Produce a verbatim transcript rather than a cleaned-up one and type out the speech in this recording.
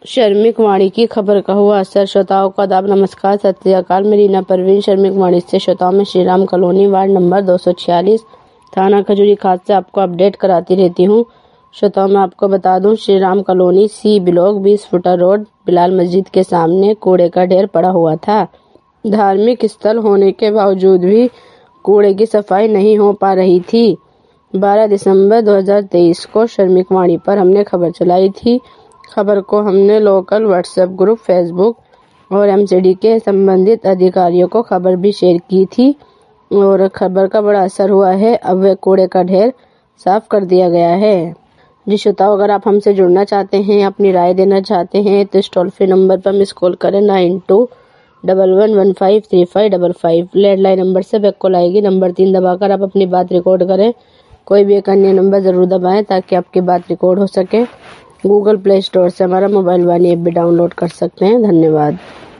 शर्मिक वाणी की खबर का हुआ असर। श्रोताओं का आदाब, नमस्कार, सत श्री अकाल। मैं रीना परवीन शर्मिक वाणी से श्रोताओं में Shri Ram colony ward number दो सौ छियालीस थाना खजूरी खास से आपको अपडेट कराती रहती हूँ। श्रोताओं मैं आपको बता दूं, Shri Ram colony C block बीस फुटा रोड बिलाल मस्जिद के सामने कूड़े का ढेर पड़ा हुआ था। धार्मिक स्थल होने के बावजूद भी कूड़े की सफाई नहीं हो पा रही थी। बारह दिसंबर दो हज़ार तेईस को शर्मिक वाणी पर हमने खबर चलाई थी। खबर को हमने लोकल व्हाट्सएप ग्रुप, फेसबुक और एमसीडी के संबंधित अधिकारियों को खबर भी शेयर की थी और खबर का बड़ा असर हुआ है। अब वह कूड़े का ढेर साफ कर दिया गया है। जी श्रोताओ, अगर आप हमसे जुड़ना चाहते हैं, अपनी राय देना चाहते हैं तो इस टोल फ्री नंबर पर मिस कॉल करें nine two double one one five three five double five. Landline number से बैक कॉल आएगी। नंबर तीन दबाकर आप अपनी बात रिकॉर्ड करें। कोई भी एक अन्य नंबर जरूर दबाएं ताकि आपकी बात रिकॉर्ड हो सके। गूगल प्ले स्टोर से हमारा मोबाइल वाणी ऐप भी डाउनलोड कर सकते हैं। धन्यवाद।